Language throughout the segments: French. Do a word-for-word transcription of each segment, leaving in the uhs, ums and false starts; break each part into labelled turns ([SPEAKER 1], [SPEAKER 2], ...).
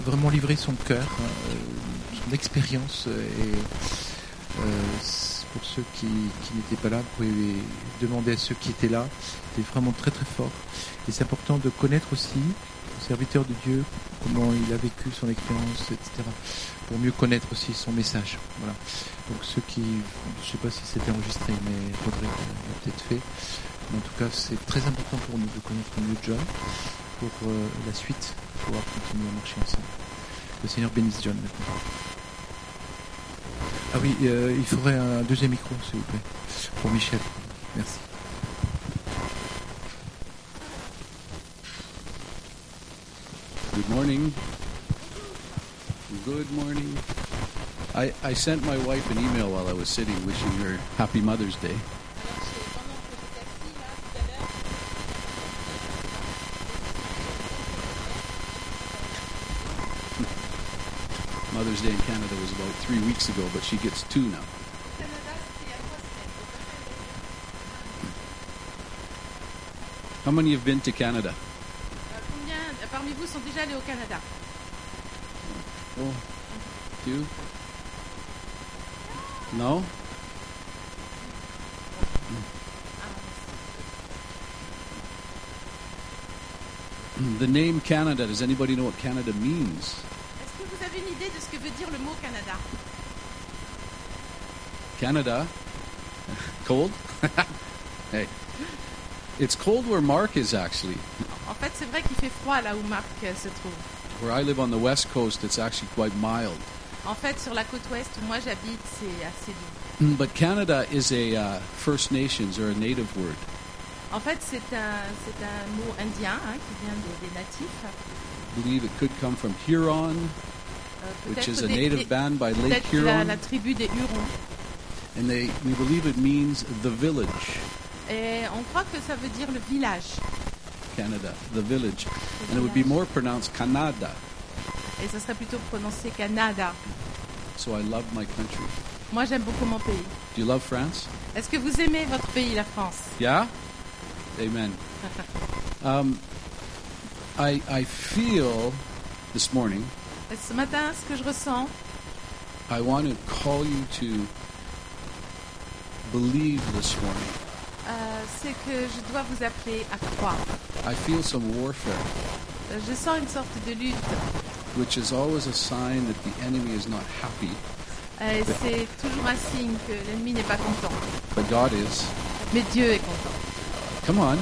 [SPEAKER 1] vraiment livrer son cœur, euh, son expérience. Et euh, pour ceux qui, qui n'étaient pas là, vous pouvez demander à ceux qui étaient là. C'était vraiment très très fort. Et c'est important de connaître aussi le serviteur de Dieu, comment il a vécu son expérience, et cetera. Pour mieux connaître aussi son message. Voilà. Donc ceux qui, je ne sais pas si c'était enregistré, mais Rodrigue l'a peut-être fait. Mais en tout cas, c'est très important pour nous de connaître mieux John pour euh, la suite, pour pouvoir continuer à marcher ensemble. Le Seigneur bénisse John maintenant. Ah oui, euh, il faudrait un deuxième micro, s'il vous plaît, pour Michel. Merci.
[SPEAKER 2] Good morning. Good morning. I, I sent my wife an email while I was sitting wishing her Happy Mother's Day. Mother's Day in Canada was about three weeks ago, but she gets two now. How many have been to Canada?
[SPEAKER 3] Combien parmi vous sont déjà allés au Canada?
[SPEAKER 2] Oh, two? No? The name Canada, does anybody know what Canada means?
[SPEAKER 3] Est-ce que vous avez une idée de ce que veut dire le mot Canada?
[SPEAKER 2] Canada? Cold? Hey. It's cold where Mark is actually.
[SPEAKER 3] En fait, c'est vrai qu'il fait froid là où Marc euh, se trouve.
[SPEAKER 2] Where I live on the west coast, it's actually quite mild.
[SPEAKER 3] En fait, sur la côte ouest où moi j'habite, c'est assez doux.
[SPEAKER 2] But Canada is a uh, First Nations or a native word.
[SPEAKER 3] En fait, c'est un, c'est un mot indien hein, qui vient des, des natifs.
[SPEAKER 2] I believe it could come from Huron,
[SPEAKER 3] Euh,
[SPEAKER 2] which is
[SPEAKER 3] peut-être
[SPEAKER 2] a
[SPEAKER 3] des-
[SPEAKER 2] native
[SPEAKER 3] des-
[SPEAKER 2] band by Lake
[SPEAKER 3] peut-être la,
[SPEAKER 2] Huron.
[SPEAKER 3] la tribu des Hurons.
[SPEAKER 2] And they, we believe it means the village,
[SPEAKER 3] Et on croit que ça veut dire le village.
[SPEAKER 2] Canada, the village.
[SPEAKER 3] Le
[SPEAKER 2] And it would be
[SPEAKER 3] village.
[SPEAKER 2] more pronounced Canada.
[SPEAKER 3] Et ça serait plutôt prononcé Canada.
[SPEAKER 2] So I love my country.
[SPEAKER 3] Moi, j'aime beaucoup mon pays.
[SPEAKER 2] Do you love France?
[SPEAKER 3] Est-ce que vous aimez votre pays, la France?
[SPEAKER 2] Yeah? Amen. Um, I, I feel this morning,
[SPEAKER 3] Et ce matin, ce que je ressens,
[SPEAKER 2] I want to call you to believe this morning.
[SPEAKER 3] euh, c'est que je dois vous appeler à croire.
[SPEAKER 2] I feel some warfare,
[SPEAKER 3] Euh, Je sens une sorte de lutte.
[SPEAKER 2] which is always a sign that the enemy is not happy,
[SPEAKER 3] Euh, Et c'est toujours un signe que l'ennemi n'est pas content.
[SPEAKER 2] but God is.
[SPEAKER 3] Mais Dieu est content.
[SPEAKER 2] Come on.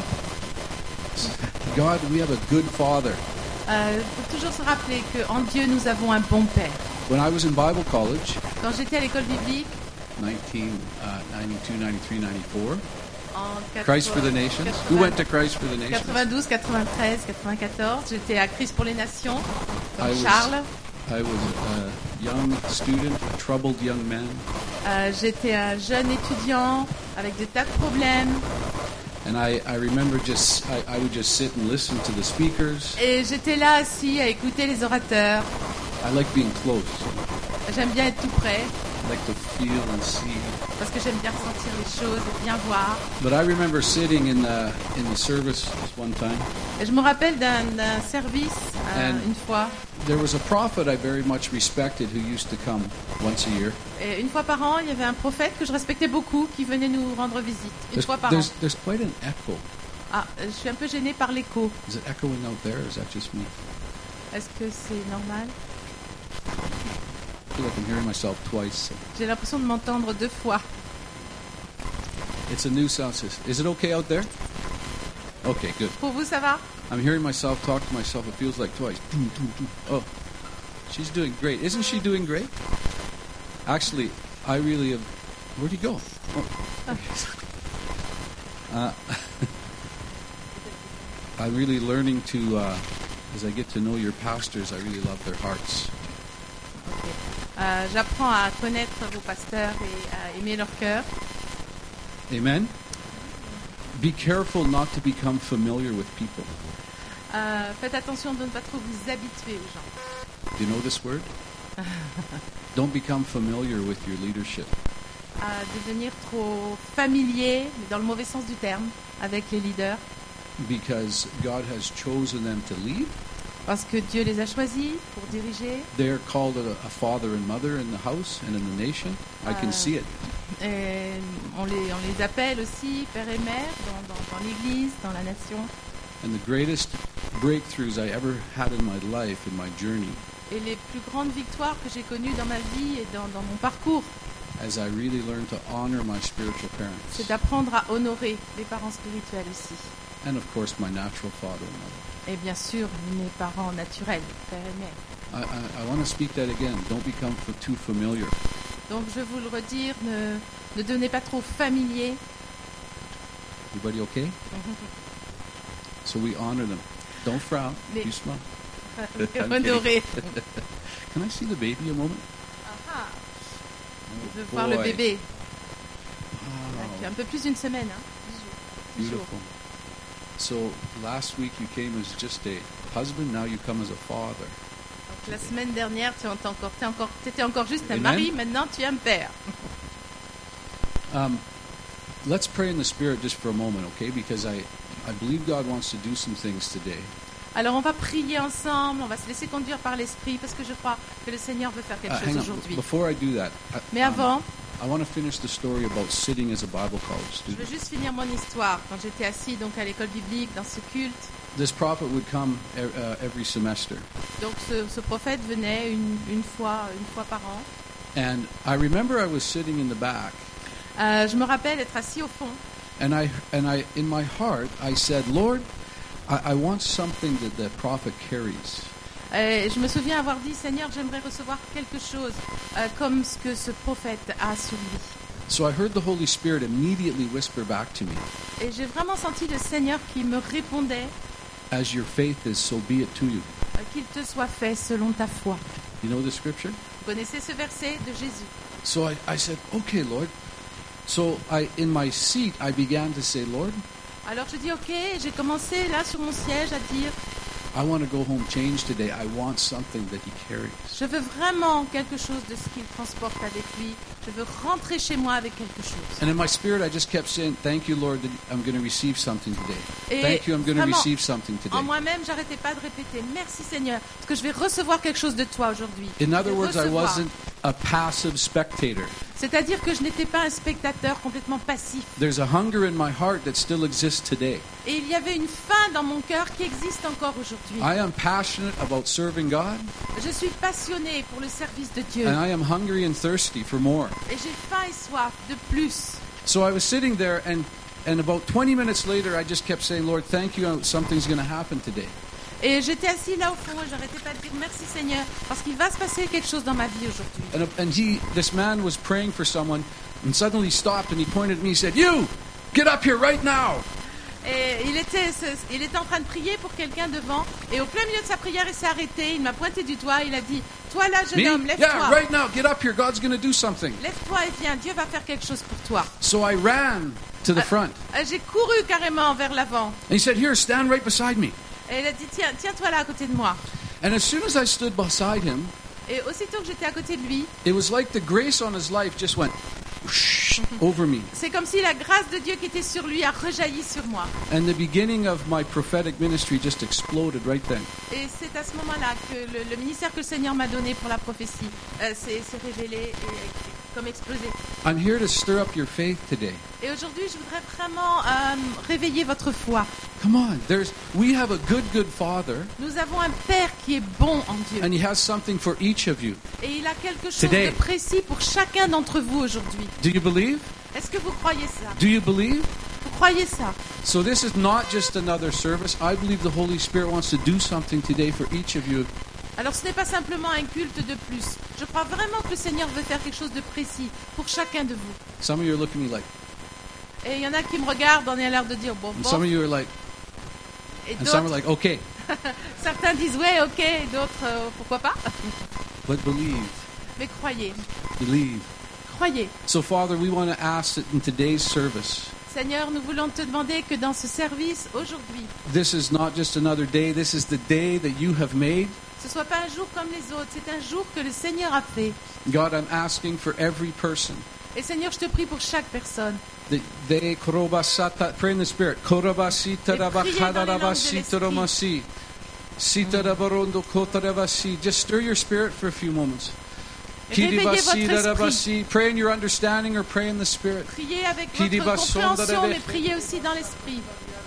[SPEAKER 2] God, we have a good Father.
[SPEAKER 3] Il faut toujours se rappeler qu'en Dieu, nous avons un bon Père.
[SPEAKER 2] When I was in Bible college,
[SPEAKER 3] Quand j'étais à l'école biblique,
[SPEAKER 2] nineteen ninety-two, ninety-three, ninety-four,
[SPEAKER 3] en
[SPEAKER 2] Christ for the Nations. Who went to Christ for the Nations?
[SPEAKER 3] quatre-vingt-douze, quatre-vingt-treize, quatre-vingt-quatorze, j'étais à Christ pour les Nations,
[SPEAKER 2] I
[SPEAKER 3] comme
[SPEAKER 2] was-
[SPEAKER 3] Charles.
[SPEAKER 2] I was a young student, a troubled young man,
[SPEAKER 3] Euh, j'étais un jeune étudiant avec des tas de problèmes.
[SPEAKER 2] and I, I remember just I, I would just sit and listen to the speakers.
[SPEAKER 3] Et j'étais là assis à écouter les orateurs.
[SPEAKER 2] I like being close.
[SPEAKER 3] J'aime bien être tout près,
[SPEAKER 2] I like to feel and see.
[SPEAKER 3] parce que j'aime bien ressentir les choses et bien voir.
[SPEAKER 2] But I remember sitting in the in the service one time.
[SPEAKER 3] Et je me rappelle d'un, d'un service, euh,
[SPEAKER 2] And-
[SPEAKER 3] une fois,
[SPEAKER 2] There was a prophet I very much respected who used to come once a year.
[SPEAKER 3] et une fois par an, il y avait un prophète que je respectais beaucoup qui venait nous rendre visite. Une
[SPEAKER 2] There's,
[SPEAKER 3] fois par an.
[SPEAKER 2] there's, there's quite an echo.
[SPEAKER 3] Ah, euh, je suis un peu gênée par l'écho.
[SPEAKER 2] Is it echoing out there, or is that just me?
[SPEAKER 3] Est-ce que c'est normal?
[SPEAKER 2] I feel like I'm hearing myself twice.
[SPEAKER 3] J'ai l'impression de m'entendre deux fois.
[SPEAKER 2] It's a new sound system. Is it okay out there? Okay, good.
[SPEAKER 3] Pour vous, ça va?
[SPEAKER 2] I'm hearing myself talk to myself. It feels like twice. Oh, she's doing great. Isn't she doing great? Actually, I really have. Where'd you go? Oh. Uh, I'm really learning to, uh, as I get to know your pastors, I really love their hearts.
[SPEAKER 3] Ok. Euh, j'apprends à connaître vos pasteurs et à aimer leur cœur.
[SPEAKER 2] Amen? Be careful not to become familiar with people.
[SPEAKER 3] Euh, faites attention de ne pas trop vous habituer aux gens.
[SPEAKER 2] Do you know this word? Don't become familiar with your leadership.
[SPEAKER 3] À devenir trop familier, mais dans le mauvais sens du terme, avec les leaders.
[SPEAKER 2] Because God has chosen them to lead,
[SPEAKER 3] Parce que Dieu les a choisis pour diriger.
[SPEAKER 2] They are called a, a father and mother in the house and in the nation. I can
[SPEAKER 3] Uh,
[SPEAKER 2] see it.
[SPEAKER 3] Et on, les, on les appelle aussi père et mère dans, dans, dans l'Église, dans la nation.
[SPEAKER 2] And the greatest breakthroughs I ever had in my life, in my journey,
[SPEAKER 3] Et les plus grandes victoires que j'ai connues dans ma vie et dans, dans mon parcours,
[SPEAKER 2] as I really learned to honor my spiritual parents.
[SPEAKER 3] c'est d'apprendre à honorer les parents spirituels aussi.
[SPEAKER 2] And of course, my natural father and mother.
[SPEAKER 3] Et bien sûr, mes parents naturels, père et mère.
[SPEAKER 2] I, I, I want to speak that again. Don't become f- too familiar.
[SPEAKER 3] Donc je vais vous le redire, ne, ne devenez pas trop familier.
[SPEAKER 2] Everybody okay? So we honor them. Don't frown.
[SPEAKER 3] Mais-
[SPEAKER 2] You smile.
[SPEAKER 3] Honorer.
[SPEAKER 2] Can I see the baby a moment?
[SPEAKER 3] Ah,
[SPEAKER 2] Oh,
[SPEAKER 3] je veux voir le
[SPEAKER 2] boy.
[SPEAKER 3] bébé.
[SPEAKER 2] Wow.
[SPEAKER 3] Depuis un peu plus d'une semaine. Hein. Dix jours.
[SPEAKER 2] Beautiful. So last week you came as just a husband. Now you come as a father.
[SPEAKER 3] Donc, la semaine dernière, tu étais encore, t'es encore, t'étais encore juste un
[SPEAKER 2] Amen.
[SPEAKER 3] mari, maintenant tu es un père.
[SPEAKER 2] Um, let's pray in the spirit just for a moment, okay? Because I, I believe God wants to do some things today.
[SPEAKER 3] Alors on va prier ensemble, on va se laisser conduire par l'Esprit parce que je crois que le Seigneur veut faire
[SPEAKER 2] Uh,
[SPEAKER 3] quelque
[SPEAKER 2] hang
[SPEAKER 3] chose
[SPEAKER 2] on.
[SPEAKER 3] aujourd'hui.
[SPEAKER 2] Before I do that, I,
[SPEAKER 3] Mais
[SPEAKER 2] um,
[SPEAKER 3] avant,
[SPEAKER 2] I want to finish the story about sitting as a Bible college
[SPEAKER 3] je veux
[SPEAKER 2] student.
[SPEAKER 3] juste finir mon histoire. Quand j'étais assis donc à l'école biblique dans ce culte,
[SPEAKER 2] This prophet would come e- uh, every semester,
[SPEAKER 3] donc ce, ce prophète venait une, une fois, une fois par an.
[SPEAKER 2] and I remember I was sitting in the back,
[SPEAKER 3] Euh, je me rappelle être assis au fond.
[SPEAKER 2] and I and I in my heart I said, Lord, I, I want something that the prophet carries.
[SPEAKER 3] Et je me souviens avoir dit, Seigneur, j'aimerais recevoir quelque chose euh, comme ce que ce prophète a sur lui.
[SPEAKER 2] So I heard the Holy Spirit immediately whisper back to me,
[SPEAKER 3] Et j'ai vraiment senti le Seigneur qui me répondait,
[SPEAKER 2] "As your faith is, so be it to you."
[SPEAKER 3] euh, qu'il te soit fait selon ta foi.
[SPEAKER 2] You know the scripture?
[SPEAKER 3] Vous connaissez ce verset de Jésus.
[SPEAKER 2] So I, I said, "Okay, Lord." So I, in my seat, I began to say, "Lord,
[SPEAKER 3] Alors je dis ok, j'ai commencé là sur mon siège à dire,
[SPEAKER 2] I want to go home changed today. I want something that He carries."
[SPEAKER 3] je veux vraiment quelque chose de ce qu'il transporte avec lui. Je veux rentrer chez moi avec quelque chose.
[SPEAKER 2] And in my spirit, I just kept saying, "Thank you, Lord, that I'm going to receive something today.
[SPEAKER 3] Et
[SPEAKER 2] Thank you, I'm going to
[SPEAKER 3] vraiment,
[SPEAKER 2] receive something
[SPEAKER 3] En
[SPEAKER 2] today."
[SPEAKER 3] moi-même, j'arrêtais pas de répéter, merci Seigneur, parce que je vais recevoir quelque chose de toi aujourd'hui.
[SPEAKER 2] In
[SPEAKER 3] Je
[SPEAKER 2] other
[SPEAKER 3] vais
[SPEAKER 2] words, I
[SPEAKER 3] recevoir.
[SPEAKER 2] wasn't a passive spectator.
[SPEAKER 3] C'est-à-dire que je n'étais pas un spectateur complètement passif.
[SPEAKER 2] There's a hunger in my heart that still exists today.
[SPEAKER 3] Et il y avait une faim dans mon cœur qui existe encore aujourd'hui.
[SPEAKER 2] I am passionate about serving God,
[SPEAKER 3] Je suis passionnée pour le service de Dieu.
[SPEAKER 2] and I am hungry and thirsty for more.
[SPEAKER 3] Et j'ai faim et soif de plus.
[SPEAKER 2] So I was sitting there, and, and about twenty minutes later, I just kept saying, "Lord, thank you, something's going to happen today."
[SPEAKER 3] Et j'étais assis là au fond et j'arrêtais pas de dire merci Seigneur parce qu'il va se passer quelque chose dans ma vie aujourd'hui.
[SPEAKER 2] And, and he, this man was praying for someone, and suddenly he stopped and he pointed at me. He said, "You, get up here right now."
[SPEAKER 3] Et il était, il était en train de prier pour quelqu'un devant et au plein milieu de sa prière il s'est arrêté, il m'a pointé du doigt, il a dit toi là jeune
[SPEAKER 2] Me?
[SPEAKER 3] homme, lève-toi,
[SPEAKER 2] Yeah, right now, get up here. God's going to do something.
[SPEAKER 3] lève-toi et viens, Dieu va faire quelque chose pour toi.
[SPEAKER 2] So I ran to the
[SPEAKER 3] Ah.
[SPEAKER 2] front.
[SPEAKER 3] Euh, J'ai couru carrément vers l'avant
[SPEAKER 2] And he said, "Here, stand right beside me."
[SPEAKER 3] et il a dit tiens, tiens-toi là à côté de moi.
[SPEAKER 2] And as soon as I stood beside him,
[SPEAKER 3] Et aussitôt que j'étais à côté de lui,
[SPEAKER 2] it was like the grace on his life just went whoosh over me.
[SPEAKER 3] c'est comme si la grâce de Dieu qui était sur lui a rejailli sur moi.
[SPEAKER 2] And the beginning of my prophetic ministry just exploded right then.
[SPEAKER 3] Et c'est à ce moment-là que le, le ministère que le Seigneur m'a donné pour la prophétie euh, s'est s'est révélé et, et comme explosé.
[SPEAKER 2] I'm here to stir up your faith today.
[SPEAKER 3] Et aujourd'hui, je voudrais vraiment euh, réveiller votre foi.
[SPEAKER 2] Come on, there's we have a good, good Father,
[SPEAKER 3] Nous avons un Père qui est bon en Dieu.
[SPEAKER 2] and He has something for each of you.
[SPEAKER 3] Et il a quelque chose
[SPEAKER 2] Today.
[SPEAKER 3] de précis pour chacun d'entre vous aujourd'hui.
[SPEAKER 2] Do you believe?
[SPEAKER 3] Est-ce que vous croyez ça?
[SPEAKER 2] Do you believe?
[SPEAKER 3] Vous croyez ça?
[SPEAKER 2] So this is not just another service. I believe the Holy Spirit wants to do something today for each of you.
[SPEAKER 3] Alors ce n'est pas simplement un culte de plus. Je crois vraiment que le Seigneur veut faire quelque chose de précis pour chacun de vous.
[SPEAKER 2] Some of you are looking at me like,
[SPEAKER 3] Et il y en a qui me regardent, on a l'air de dire bon,
[SPEAKER 2] and some
[SPEAKER 3] bon.
[SPEAKER 2] of you are like,
[SPEAKER 3] Et
[SPEAKER 2] and some are
[SPEAKER 3] d'autres,
[SPEAKER 2] like, okay,
[SPEAKER 3] certains disent ouais, ok, et d'autres euh, pourquoi pas.
[SPEAKER 2] but believe,
[SPEAKER 3] Mais croyez,
[SPEAKER 2] believe.
[SPEAKER 3] croyez.
[SPEAKER 2] So Father, we want to ask that in today's service,
[SPEAKER 3] Seigneur, nous voulons te demander que dans ce service aujourd'hui,
[SPEAKER 2] this is not just another day. This is the day that you have made.
[SPEAKER 3] ce soit pas un jour comme les autres, c'est un jour que le Seigneur a fait.
[SPEAKER 2] God, I'm asking for every person
[SPEAKER 3] Et Seigneur, je te prie pour chaque personne.
[SPEAKER 2] that they korobasata, pray in the Spirit. Korobasita
[SPEAKER 3] Et priez dans les langues de
[SPEAKER 2] rabakhadarabasita
[SPEAKER 3] l'Esprit.
[SPEAKER 2] romasi. Sitarabarondo kotaravasi. Just stir your spirit for a few moments.
[SPEAKER 3] Réveillez votre
[SPEAKER 2] Kidibasi
[SPEAKER 3] esprit.
[SPEAKER 2] darabasi. Pray in your understanding or pray in the spirit.
[SPEAKER 3] Priez avec
[SPEAKER 2] Qui dit
[SPEAKER 3] votre
[SPEAKER 2] basson
[SPEAKER 3] compréhension,
[SPEAKER 2] d'adave-
[SPEAKER 3] mais priez aussi dans l'esprit.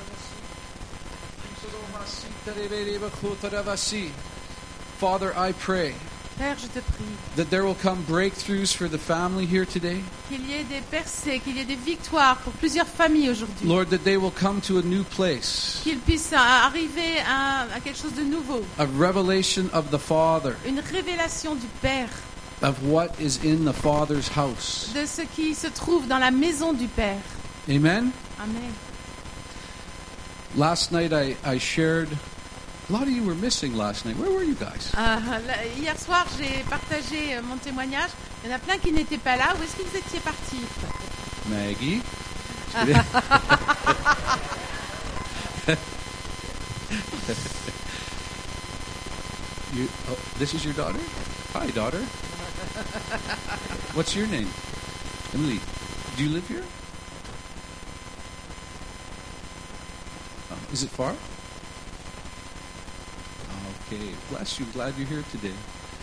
[SPEAKER 2] Father, I pray
[SPEAKER 3] Père, je te prie
[SPEAKER 2] that there will come breakthroughs for the family here today.
[SPEAKER 3] qu'il y ait des percées, qu'il y ait des victoires pour plusieurs familles aujourd'hui.
[SPEAKER 2] Lord, that they will come to a new place,
[SPEAKER 3] Qu'ils puissent euh, arriver à, à quelque chose de nouveau.
[SPEAKER 2] a revelation of the Father,
[SPEAKER 3] Une révélation du Père,
[SPEAKER 2] of what is in the Father's house.
[SPEAKER 3] de ce qui se trouve dans la maison du Père.
[SPEAKER 2] Amen?
[SPEAKER 3] Amen.
[SPEAKER 2] Last night I, I shared, a lot of you were missing last night. Where were you guys?
[SPEAKER 3] Euh, là, hier soir, j'ai partagé euh, mon témoignage. Il y en a plein qui n'étaient pas là. Où est-ce que vous étiez partis?
[SPEAKER 2] Maggie? You, oh, this is your daughter? Hi, daughter. What's your name? Emily. Do you live here? Oh, is it far? Okay. Bless you. Glad you're here today.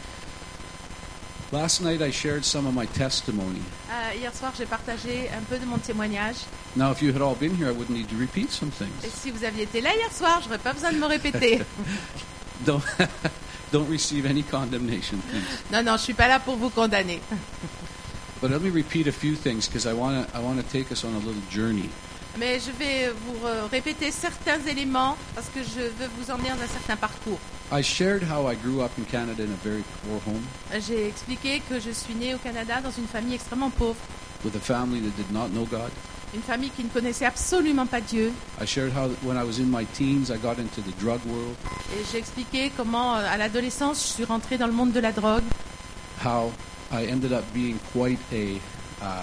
[SPEAKER 2] Last night I shared some of my testimony.
[SPEAKER 3] Euh, Hier soir, j'ai partagé un peu de mon témoignage.
[SPEAKER 2] Now, if you had all been here, I wouldn't need to repeat some
[SPEAKER 3] Et
[SPEAKER 2] things.
[SPEAKER 3] si vous aviez été là hier soir, j'aurais pas besoin de me répéter.
[SPEAKER 2] Don't, don't receive any condemnation, please.
[SPEAKER 3] Non, non, je suis pas là pour vous condamner.
[SPEAKER 2] But let me repeat a few things because I want to I want to take us on a little journey.
[SPEAKER 3] Mais je vais vous euh, répéter certains éléments parce que je veux vous emmener dans un certain parcours.
[SPEAKER 2] I shared how I grew up in Canada in a very poor home
[SPEAKER 3] J'ai expliqué que je suis née au Canada dans une famille extrêmement pauvre,
[SPEAKER 2] with a family that did not know God.
[SPEAKER 3] une famille qui ne connaissait absolument pas Dieu.
[SPEAKER 2] I shared how when I was in my teens, I got into the drug world,
[SPEAKER 3] Et j'ai expliqué comment, euh, à l'adolescence, je suis rentrée dans le monde de la drogue,
[SPEAKER 2] how I ended up being quite a uh,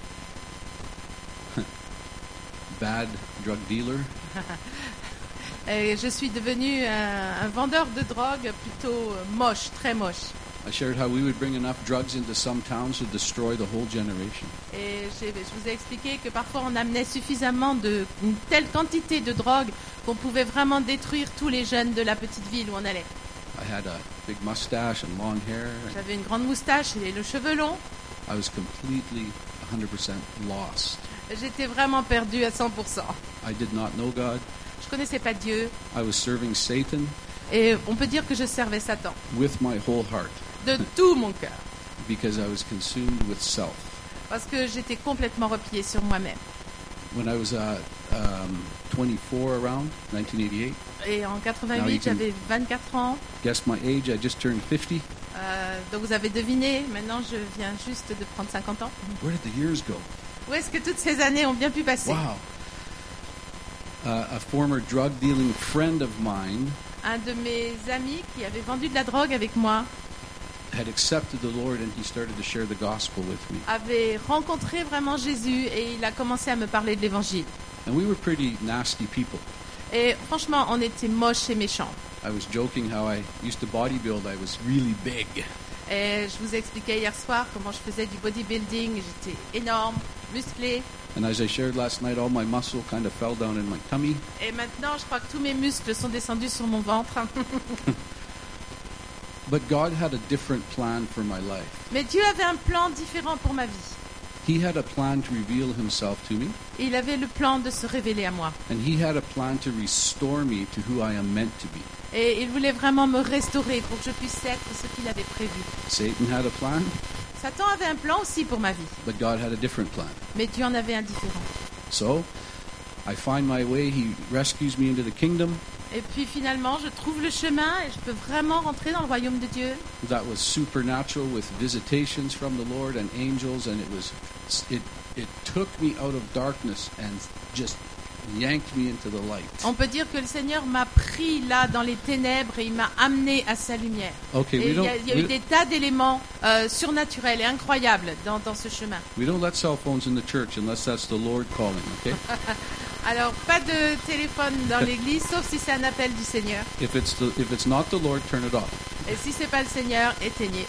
[SPEAKER 2] bad drug dealer.
[SPEAKER 3] et je suis devenue un, un vendeur de drogue plutôt euh, moche, très moche.
[SPEAKER 2] I shared how we would bring enough drugs into some towns to destroy the whole generation.
[SPEAKER 3] Et j'ai- je vous ai expliqué que parfois on amenait suffisamment de une telle quantité de drogue qu'on pouvait vraiment détruire tous les jeunes de la petite ville où on allait.
[SPEAKER 2] I had a big mustache and long hair. And
[SPEAKER 3] J'avais une grande moustache et le cheveu long.
[SPEAKER 2] I was completely one hundred percent lost.
[SPEAKER 3] J'étais vraiment perdue à cent pour cent.
[SPEAKER 2] I did not know God.
[SPEAKER 3] Je connaissais pas Dieu
[SPEAKER 2] I was serving Satan
[SPEAKER 3] et on peut dire que je servais Satan
[SPEAKER 2] with my whole heart
[SPEAKER 3] de tout mon cœur
[SPEAKER 2] because I was consumed with self.
[SPEAKER 3] parce que j'étais complètement repliée sur moi-même.
[SPEAKER 2] When I was uh, um, twenty-four around nineteen eighty-eight,
[SPEAKER 3] Et en
[SPEAKER 2] Now you
[SPEAKER 3] quatre-vingt-huit,
[SPEAKER 2] can-
[SPEAKER 3] j'avais vingt-quatre ans.
[SPEAKER 2] guess my age, I just turned fifty.
[SPEAKER 3] Euh, donc vous avez deviné, maintenant je viens juste de prendre cinquante ans.
[SPEAKER 2] Where did the years go?
[SPEAKER 3] Où est-ce que toutes ces années ont bien pu passer?
[SPEAKER 2] Wow. Uh, a former drug dealing friend of mine
[SPEAKER 3] Un de mes amis qui avait vendu de la drogue avec moi
[SPEAKER 2] had accepted the Lord and he started to share the gospel with me.
[SPEAKER 3] avait rencontré vraiment Jésus et il a commencé à me parler de l'évangile.
[SPEAKER 2] And we were pretty nasty people.
[SPEAKER 3] Et franchement, on était moches et méchants.
[SPEAKER 2] I was joking how I used to bodybuild. I was really big.
[SPEAKER 3] Et je vous ai expliqué hier soir comment je faisais du bodybuilding. J'étais énorme, musclée.
[SPEAKER 2] And as I shared last night, all my muscle kind of fell down in my tummy.
[SPEAKER 3] Et maintenant, je crois que tous mes muscles sont descendus sur mon ventre.
[SPEAKER 2] But God had a different plan for my life.
[SPEAKER 3] Mais Dieu avait un plan différent pour ma vie.
[SPEAKER 2] He had a plan to reveal himself to me,
[SPEAKER 3] Et il avait le plan de se révéler à moi.
[SPEAKER 2] and he had a plan to restore me to who I am meant to be.
[SPEAKER 3] Et il voulait vraiment me restaurer pour que je puisse être ce qu'il avait prévu.
[SPEAKER 2] Satan had a plan,
[SPEAKER 3] Satan avait un plan aussi pour ma vie.
[SPEAKER 2] but God had a different plan.
[SPEAKER 3] Mais Dieu en avait un différent.
[SPEAKER 2] So, I find my way. He rescues me into the kingdom.
[SPEAKER 3] Et puis finalement, je trouve le chemin et je peux vraiment rentrer dans le royaume de Dieu.
[SPEAKER 2] That was supernatural with visitations from the Lord and angels, and it was it it took me out of darkness and just yanked me into the light.
[SPEAKER 3] On peut dire que le Seigneur m'a pris là dans les ténèbres et il m'a amené à sa lumière.
[SPEAKER 2] Okay,
[SPEAKER 3] Et
[SPEAKER 2] we
[SPEAKER 3] il y
[SPEAKER 2] don't
[SPEAKER 3] a, il y a
[SPEAKER 2] we,
[SPEAKER 3] eu des tas d'éléments euh, surnaturels et incroyables dans, dans ce chemin.
[SPEAKER 2] we don't let cell phones in the church unless that's the Lord calling. Okay,
[SPEAKER 3] Alors, pas de téléphone dans l'église, sauf si c'est un appel du Seigneur.
[SPEAKER 2] if it's the, if it's not the Lord, turn it off.
[SPEAKER 3] Et si c'est pas le Seigneur, éteignez.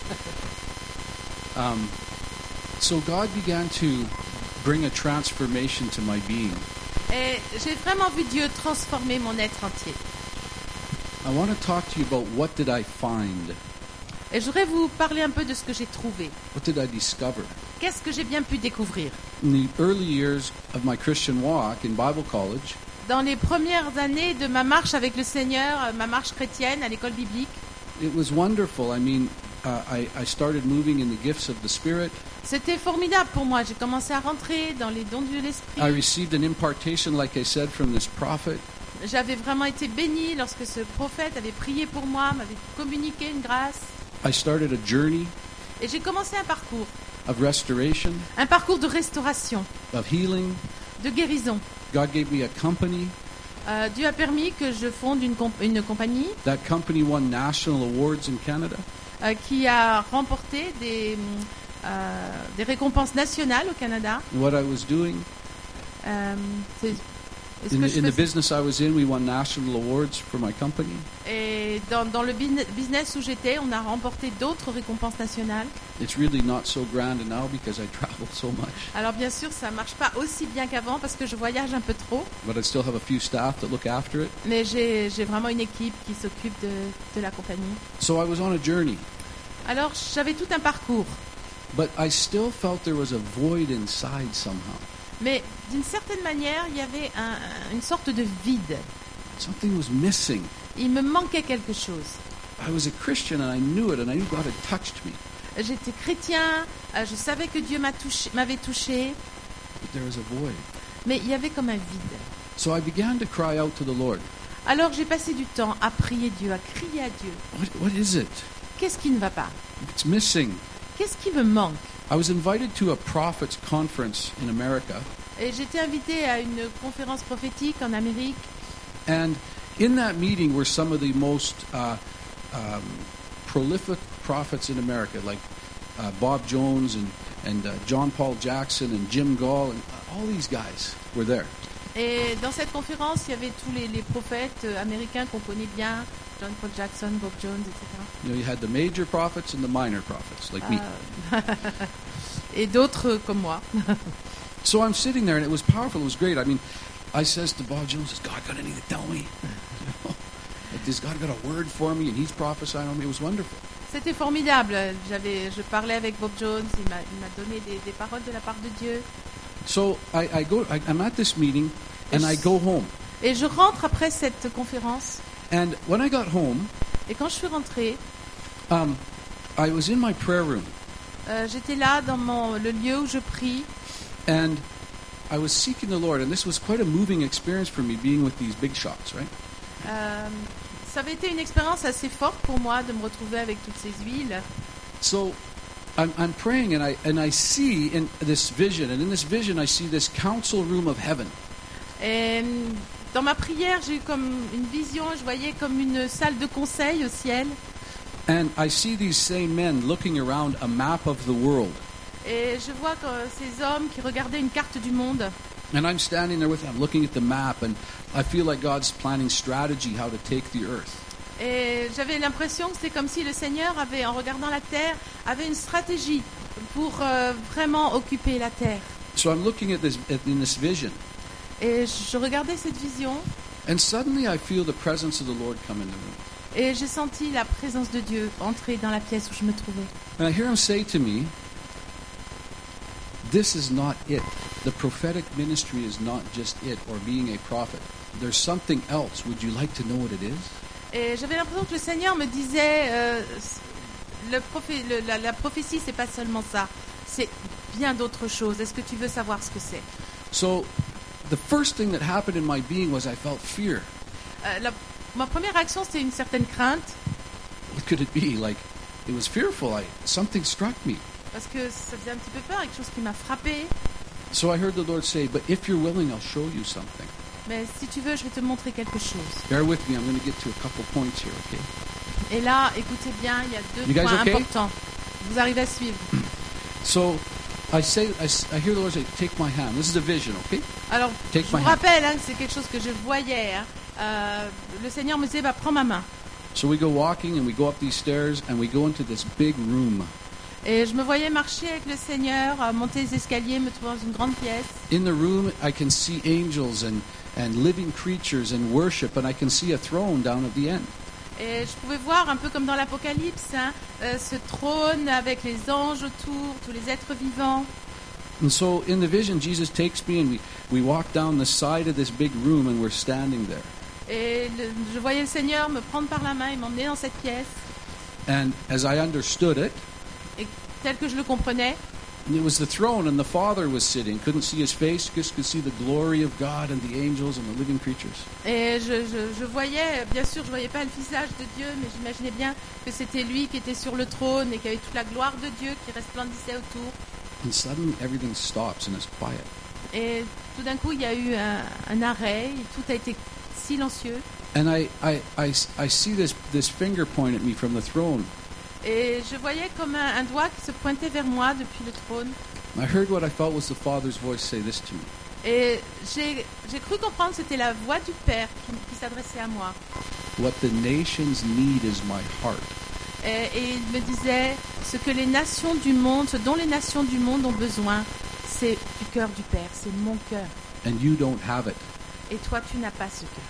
[SPEAKER 2] Um, so God began to bring a transformation to my being.
[SPEAKER 3] Et j'ai vraiment vu Dieu transformer mon être entier.
[SPEAKER 2] I want to talk to you about what did I find?
[SPEAKER 3] Et je voudrais vous parler un peu de ce que j'ai trouvé.
[SPEAKER 2] What did I discover?
[SPEAKER 3] Qu'est-ce que j'ai bien pu découvrir?
[SPEAKER 2] In the early years of my Christian walk in Bible college,
[SPEAKER 3] Dans les premières années de ma marche avec le Seigneur, euh, ma marche chrétienne à l'école biblique,
[SPEAKER 2] it was wonderful. I mean, uh, I, I started moving in the gifts of the Spirit.
[SPEAKER 3] c'était formidable pour moi. J'ai commencé à rentrer dans les dons de
[SPEAKER 2] I
[SPEAKER 3] l'Esprit.
[SPEAKER 2] received an impartation, like I said, from this prophet.
[SPEAKER 3] J'avais vraiment été bénie lorsque ce prophète avait prié pour moi, m'avait communiqué une grâce.
[SPEAKER 2] I started a journey
[SPEAKER 3] Et j'ai commencé un parcours,
[SPEAKER 2] of restoration,
[SPEAKER 3] un parcours de restauration,
[SPEAKER 2] of healing.
[SPEAKER 3] de guérison.
[SPEAKER 2] God gave me a company.
[SPEAKER 3] Euh, Dieu a permis que je fonde une, comp- une compagnie
[SPEAKER 2] That company won national awards in Canada.
[SPEAKER 3] euh, qui a remporté des, euh, des récompenses nationales au Canada.
[SPEAKER 2] What I was doing
[SPEAKER 3] Euh, c'est- est-ce
[SPEAKER 2] in
[SPEAKER 3] que
[SPEAKER 2] the,
[SPEAKER 3] je
[SPEAKER 2] in the
[SPEAKER 3] fais-
[SPEAKER 2] business I was in, we won national awards for my company.
[SPEAKER 3] Et dans, dans le business- business où j'étais, on a remporté d'autres récompenses nationales.
[SPEAKER 2] It's really not so grand now because I travel so much.
[SPEAKER 3] Alors bien sûr, ça marche pas aussi bien qu'avant parce que je voyage un peu trop,
[SPEAKER 2] But I still have a few staff that look after it.
[SPEAKER 3] mais j'ai j'ai vraiment une équipe qui s'occupe de, de la compagnie.
[SPEAKER 2] So I was on a journey.
[SPEAKER 3] Alors j'avais tout un parcours,
[SPEAKER 2] But I still felt there was a void inside somehow.
[SPEAKER 3] mais d'une certaine manière, il y avait un- une sorte de vide.
[SPEAKER 2] Something was missing.
[SPEAKER 3] Il me manquait quelque chose.
[SPEAKER 2] I was a Christian and I knew it, and I knew God had touched me.
[SPEAKER 3] J'étais chrétien, euh, je savais que Dieu m'a touché- m'avait touché,
[SPEAKER 2] But there was a void.
[SPEAKER 3] mais il y avait comme un vide.
[SPEAKER 2] So I began to cry out to the Lord.
[SPEAKER 3] Alors j'ai passé du temps à prier Dieu, à crier à Dieu.
[SPEAKER 2] What, what is it?
[SPEAKER 3] Qu'est-ce qui ne va pas?
[SPEAKER 2] It's missing.
[SPEAKER 3] Qu'est-ce qui me manque?
[SPEAKER 2] I was invited to a prophet's conference in America,
[SPEAKER 3] Et j'étais invitée à une conférence prophétique en Amérique.
[SPEAKER 2] and in that meeting were some of the most uh, um, prolific prophets in America, like uh, Bob Jones and, and uh, John Paul Jackson and Jim Gall, and all these guys were there.
[SPEAKER 3] Et dans cette conférence, il y avait tous les, les prophètes euh, américains qu'on connaît bien, John Paul Jackson, Bob Jones, et cetera.
[SPEAKER 2] You know, you had the major prophets and the minor prophets, like me.
[SPEAKER 3] Euh, et d'autres euh, comme moi.
[SPEAKER 2] So I'm sitting there, and it was powerful. It was great. I mean, I says to Bob Jones, "Has God got anything to tell me? You know, like, has God got a word for me?" And he's prophesying on me. It was wonderful.
[SPEAKER 3] C'était formidable. J'avais, je parlais avec Bob Jones, il m'a, il m'a donné des, des paroles de la part de Dieu.
[SPEAKER 2] So I, I go. I, I'm at this meeting, and I go home.
[SPEAKER 3] Et je rentre après cette conférence.
[SPEAKER 2] And when I got home,
[SPEAKER 3] Et quand je suis rentrée,
[SPEAKER 2] um, I was in my prayer room,
[SPEAKER 3] euh, j'étais là dans mon, le lieu où je prie.
[SPEAKER 2] and I was seeking the Lord. And this was quite a moving experience for me, being with these big shots, right?
[SPEAKER 3] Euh, ça avait été une expérience assez forte pour moi de me retrouver avec toutes ces huiles.
[SPEAKER 2] So I'm, I'm praying, and I and I see in this vision, and in this vision, I see this council room of heaven.
[SPEAKER 3] Et dans ma prière, j'ai eu comme une vision, je voyais comme une salle de conseil au ciel.
[SPEAKER 2] And I see these same men looking around a map of the world.
[SPEAKER 3] Et je vois que ces hommes qui regardaient une carte du monde.
[SPEAKER 2] And I'm standing there with them, looking at the map, and I feel like God's planning strategy how to take the earth.
[SPEAKER 3] Et j'avais l'impression que c'était comme si le Seigneur avait, en regardant la terre, avait une stratégie pour euh, vraiment occuper la terre.
[SPEAKER 2] So I'm looking at this at, in this vision,
[SPEAKER 3] Et je regardais cette vision
[SPEAKER 2] and suddenly I feel the presence of the Lord come in the room.
[SPEAKER 3] et j'ai senti la présence de Dieu entrer dans la pièce où je me trouvais.
[SPEAKER 2] And I hear him say to me, "This is not it. The prophetic ministry is not just it, or being a prophet. There's something else. Would you like to know what it is?"
[SPEAKER 3] Et j'avais l'impression que le Seigneur me disait, euh, le prophé- le- la, la prophétie, c'est pas seulement ça, c'est bien d'autres choses. Est-ce que tu veux savoir ce que c'est?
[SPEAKER 2] So the first thing that happened in my being was I felt fear.
[SPEAKER 3] Euh, la- ma première action, c'était une certaine crainte,
[SPEAKER 2] What could it be? Like, it was fearful. I something struck me.
[SPEAKER 3] parce que ça faisait un petit peu peur, quelque chose qui m'a frappé.
[SPEAKER 2] So I heard the Lord say, "But if you're willing, I'll show you something."
[SPEAKER 3] Mais si tu veux, je vais te montrer quelque chose.
[SPEAKER 2] Bear with me. I'm going to get to a couple points here, okay?
[SPEAKER 3] Et là, écoutez bien, il y a deux
[SPEAKER 2] You guys
[SPEAKER 3] points
[SPEAKER 2] okay?
[SPEAKER 3] importants. Vous arrivez à suivre.
[SPEAKER 2] So I say, I, s- I hear the Lord say, "Take my hand." This is a vision, okay?
[SPEAKER 3] Alors,
[SPEAKER 2] Take
[SPEAKER 3] je vous
[SPEAKER 2] my hand.
[SPEAKER 3] rappelle hein, que c'est quelque chose que je voyais. hein. Euh, le Seigneur me disait, bah, prends ma main.
[SPEAKER 2] So we go walking and we go up these stairs and we go into this big room.
[SPEAKER 3] Et je me voyais marcher avec le Seigneur, euh, monter les escaliers, me trouver dans une grande pièce.
[SPEAKER 2] In the room, I can see angels and, and living creatures and worship, and I can see a throne down at the end.
[SPEAKER 3] Et je pouvais voir un peu comme dans l'Apocalypse, hein, euh, ce trône avec les anges autour, tous les êtres vivants.
[SPEAKER 2] And so in the vision, Jesus takes me and we, we walk down the side of this big room and we're standing there.
[SPEAKER 3] Et le- je voyais le Seigneur me prendre par la main et m'emmener dans cette pièce.
[SPEAKER 2] And as I understood it,
[SPEAKER 3] Et tel que je le comprenais,
[SPEAKER 2] it was the throne and the Father was sitting. Couldn't see his face, just could see the glory of God and the angels and the living creatures.
[SPEAKER 3] et je, je, je voyais, bien sûr, je voyais pas le visage de Dieu, mais j'imaginais bien que c'était lui qui était sur le trône et qu'il y avait toute la gloire de Dieu qui resplendissait autour.
[SPEAKER 2] And suddenly everything stops and it's quiet.
[SPEAKER 3] Et tout d'un coup, il y a eu un, un arrêt, et tout a été silencieux.
[SPEAKER 2] And I, I, I, I see this, this finger point at me from the throne.
[SPEAKER 3] Et je voyais comme un, un doigt qui se pointait vers moi depuis le trône.
[SPEAKER 2] I heard what I felt was the Father's voice say this to me.
[SPEAKER 3] Et j'ai j'ai cru comprendre que c'était la voix du Père qui, qui s'adressait à moi.
[SPEAKER 2] What the nations need is my heart.
[SPEAKER 3] Et, et il me disait, ce que les nations du monde, ce dont les nations du monde ont besoin, c'est du cœur du Père, c'est mon cœur.
[SPEAKER 2] And you don't have it.
[SPEAKER 3] Et toi, tu n'as pas ce cœur.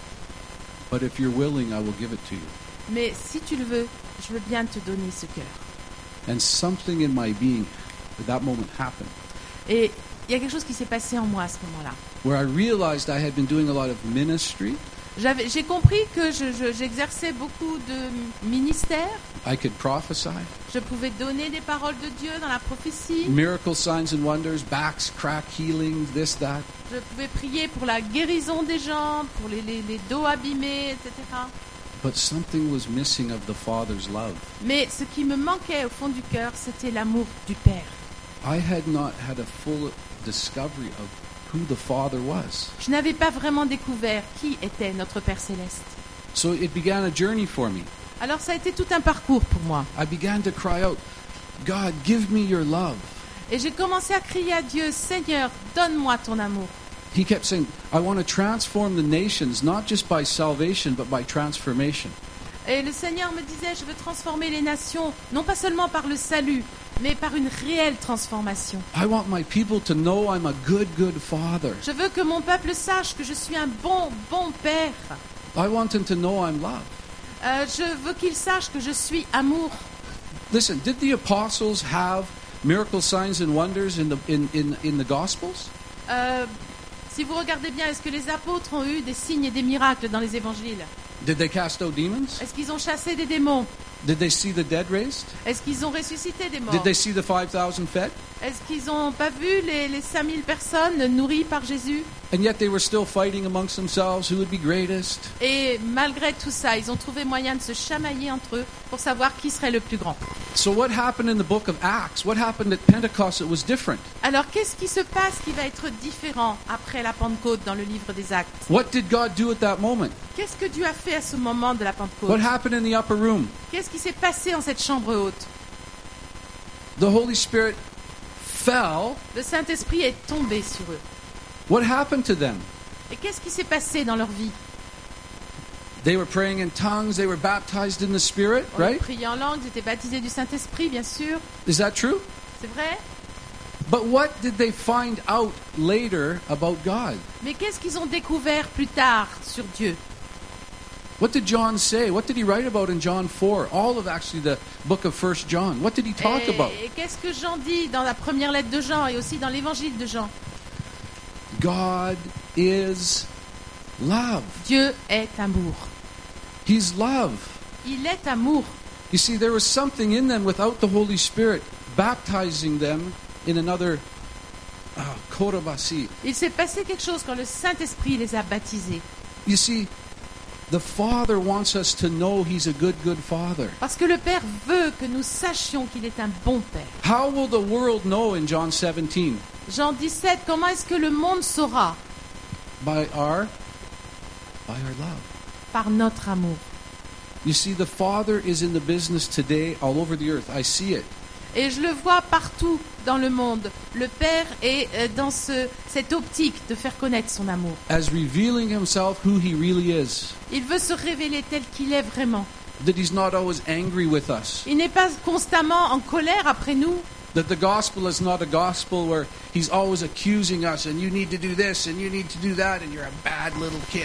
[SPEAKER 2] But if you're willing, I will give it to you.
[SPEAKER 3] Mais si tu le veux, je veux bien te donner ce cœur.
[SPEAKER 2] And something in my being at that moment happened,
[SPEAKER 3] Et il y a quelque chose qui s'est passé en moi à ce moment-là.
[SPEAKER 2] where I realized I had been doing a lot of ministry.
[SPEAKER 3] J'avais- J'ai compris que je- je- j'exerçais beaucoup de ministère.
[SPEAKER 2] I could prophesy.
[SPEAKER 3] Je pouvais donner des paroles de Dieu dans la prophétie.
[SPEAKER 2] Miracles, signs and wonders, backs, crack, healing, this, that.
[SPEAKER 3] Je pouvais prier pour la guérison des gens, pour les, les, les dos abîmés, et cetera.
[SPEAKER 2] But something was missing of the Father's love.
[SPEAKER 3] Mais ce qui me manquait au fond du cœur, c'était l'amour du Père.
[SPEAKER 2] I had not had a full discovery of who the Father was.
[SPEAKER 3] Je n'avais pas vraiment découvert qui était notre Père céleste.
[SPEAKER 2] So it began a journey for me.
[SPEAKER 3] Alors ça a été tout un parcours pour moi.
[SPEAKER 2] I began to cry out, God, give me your love.
[SPEAKER 3] Et j'ai commencé à crier à Dieu, Seigneur, donne-moi ton amour.
[SPEAKER 2] He kept saying, I want to transform the nations, not just by salvation, but by transformation.
[SPEAKER 3] Et le Seigneur me disait, je veux transformer les nations, non pas seulement par le salut, mais par une réelle transformation.
[SPEAKER 2] I want my people to know I'm a good, good father.
[SPEAKER 3] Je veux que mon peuple sache que je suis un bon, bon Père.
[SPEAKER 2] I want them to know I'm love.
[SPEAKER 3] Euh, je veux qu'ils sachent que je suis amour.
[SPEAKER 2] Listen, did the apostles have miracle signs and wonders in the, in, in, in the Gospels?
[SPEAKER 3] Euh, si vous regardez bien, est-ce que les apôtres ont eu des signes et des miracles dans les évangiles?
[SPEAKER 2] Did they cast out demons?
[SPEAKER 3] Est-ce qu'ils ont chassé des démons?
[SPEAKER 2] Did they see the dead raised?
[SPEAKER 3] Est-ce qu'ils ont ressuscité des morts?
[SPEAKER 2] Did they see the five thousand fed?
[SPEAKER 3] Est-ce qu'ils n'ont pas vu les, les cinq mille personnes nourries par Jésus?
[SPEAKER 2] And yet they were still fighting amongst themselves who would be greatest.
[SPEAKER 3] Et malgré tout ça, ils ont trouvé moyen de se chamailler entre eux pour savoir qui serait le plus grand.
[SPEAKER 2] So what happened in the book of Acts? What happened at Pentecost? It was different.
[SPEAKER 3] Alors qu'est-ce qui se passe qui va être différent après la Pentecôte dans le livre des Actes?
[SPEAKER 2] What did God do at that moment?
[SPEAKER 3] Qu'est-ce que Dieu a fait à ce moment de la Pentecôte?
[SPEAKER 2] What happened in the upper room?
[SPEAKER 3] Qu'est-ce qui s'est passé en cette chambre haute?
[SPEAKER 2] The Holy Spirit fell.
[SPEAKER 3] Le Saint-Esprit est tombé sur eux.
[SPEAKER 2] What happened to them?
[SPEAKER 3] Et qu'est-ce qui s'est passé dans leur vie?
[SPEAKER 2] They were praying in tongues. They were baptized in the Spirit,
[SPEAKER 3] On
[SPEAKER 2] right?
[SPEAKER 3] priait en langue, ils étaient baptisés du Saint-Esprit, bien sûr.
[SPEAKER 2] Is that true?
[SPEAKER 3] C'est vrai?
[SPEAKER 2] But what did they find out later about God?
[SPEAKER 3] Mais qu'est-ce qu'ils ont découvert plus tard sur Dieu?
[SPEAKER 2] What did John say? What did he write about in John four? All of actually the book of First John. What did he talk
[SPEAKER 3] Et,
[SPEAKER 2] about?
[SPEAKER 3] et qu'est-ce que Jean dit dans la première lettre de Jean et aussi dans l'évangile de Jean?
[SPEAKER 2] God is love.
[SPEAKER 3] Dieu est amour.
[SPEAKER 2] He's love.
[SPEAKER 3] Il est amour.
[SPEAKER 2] You see, there was something in them without the Holy Spirit baptizing them in another uh, korabasi.
[SPEAKER 3] Il s'est passé quelque chose quand le Saint-Esprit les a baptisés.
[SPEAKER 2] You see, the Father wants us to know He's a good, good Father.
[SPEAKER 3] Parce que le Père veut que nous sachions qu'il est un bon Père.
[SPEAKER 2] How will the world know in John seventeen?
[SPEAKER 3] Jean dix-sept, comment est-ce que le monde saura?
[SPEAKER 2] By our, by our love.
[SPEAKER 3] Par notre amour.
[SPEAKER 2] You see, the Father is in the business today all over the earth. I see it.
[SPEAKER 3] Et je le vois partout dans le monde. Le Père est euh, dans ce, cette optique de faire connaître son amour.
[SPEAKER 2] As revealing Himself who He really is.
[SPEAKER 3] Il veut se révéler tel qu'il est vraiment.
[SPEAKER 2] That He's not always angry with us.
[SPEAKER 3] Il n'est pas constamment en colère après nous.
[SPEAKER 2] That the gospel is not a gospel where He's always accusing us and you need to do this and you need to do that and you're a bad little kid.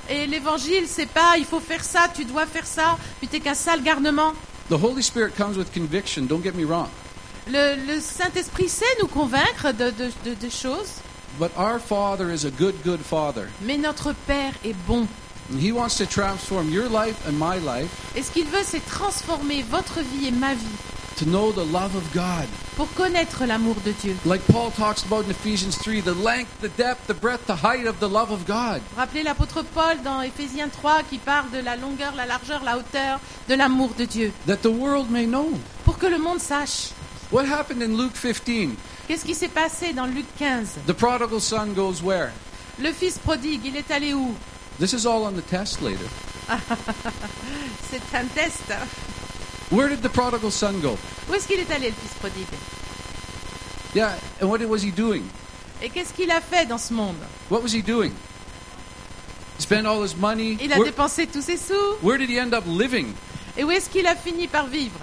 [SPEAKER 3] Et l'évangile, c'est pas il faut faire ça, tu dois faire ça, puis t'es qu'un sale garnement.
[SPEAKER 2] The Holy Spirit comes with conviction, don't get me wrong.
[SPEAKER 3] Le, le Saint-Esprit sait nous convaincre de, de, de, de choses,
[SPEAKER 2] But our Father is a good, good Father.
[SPEAKER 3] mais notre Père est bon.
[SPEAKER 2] And He wants to transform your life and my life
[SPEAKER 3] Et ce qu'il veut, c'est transformer votre vie et ma vie
[SPEAKER 2] to know the love of God.
[SPEAKER 3] pour connaître l'amour de Dieu.
[SPEAKER 2] Like Paul talks about in Ephesians three, the length, the depth, the breadth, the height of the love of God.
[SPEAKER 3] Rappelez l'apôtre Paul dans Éphésiens trois qui parle de la longueur, la largeur, la hauteur de l'amour de Dieu.
[SPEAKER 2] That the world may know.
[SPEAKER 3] Pour que le monde sache.
[SPEAKER 2] What happened in Luke fifteen?
[SPEAKER 3] Qu'est-ce qui s'est passé dans Luc quinze?
[SPEAKER 2] The prodigal son goes where?
[SPEAKER 3] Le fils prodigue, il est allé où?
[SPEAKER 2] This is all on the test later.
[SPEAKER 3] C'est un test.
[SPEAKER 2] Where did the prodigal son go?
[SPEAKER 3] Où est-ce qu'il est allé, le fils prodigue?
[SPEAKER 2] Yeah, and what was he doing?
[SPEAKER 3] Et qu'est-ce qu'il a fait dans ce monde?
[SPEAKER 2] What was he doing? Spend all his money.
[SPEAKER 3] Il a
[SPEAKER 2] Where,
[SPEAKER 3] dépensé tous ses sous.
[SPEAKER 2] where did he end up living?
[SPEAKER 3] Et où est-ce qu'il a fini par vivre?